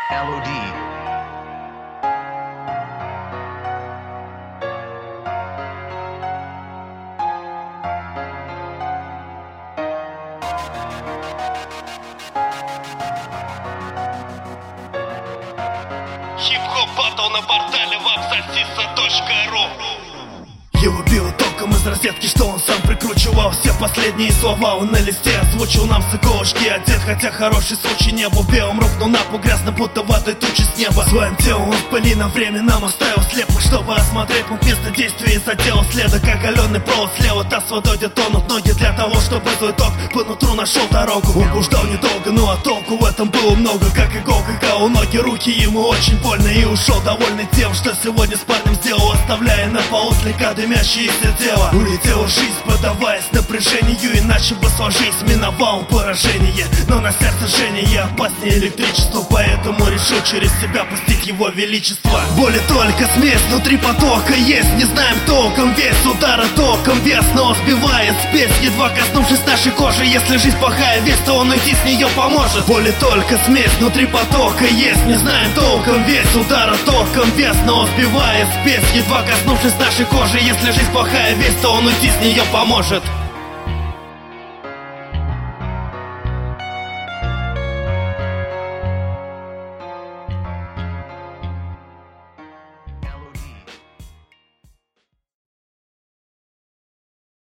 LOD. Хип-хоп батл на портале wapsasisa.ru. Его било током из розетки, что он сам прикручивал. Все последние слова он на листе озвучил нам с иголочки одет. Хотя хороший случай не был, белым рухнул на пол, грязно будто ватой тучи с неба. Своим телом он в пыли на время нам оставил слепых, чтобы осмотреть пункт места действия и задел следа. Как оголенный провод слева, та с водой где тонут ноги. Для того, чтобы свой ток по нутру нашел дорогу. Он блуждал недолго, но а толку в этом было много. Как иголка, у ноги, руки, ему очень больно. И ушел довольный тем, что сегодня с парнем сделал, оставляя на полу слегка дымящееся тело. Улетела жизнь, поддаваясь напряжению, иначе бы сложись, миновал поражение. Но на сердце жжение опаснее электричества, поэтому решил через себя пустить его величество. Боли только смесь, внутри потока есть. Не знаем толком весь, удара током вес, но сбивает спесь, едва коснувшись нашей кожи. Если жизнь плохая весть, то он уйти с нее поможет. Боли только смесь, внутри потока есть. Не знаем толком весь, удара током вес, но сбивает спесь, едва коснувшись нашей кожи. Если жизнь плохая весть, то он уйти с нее поможет.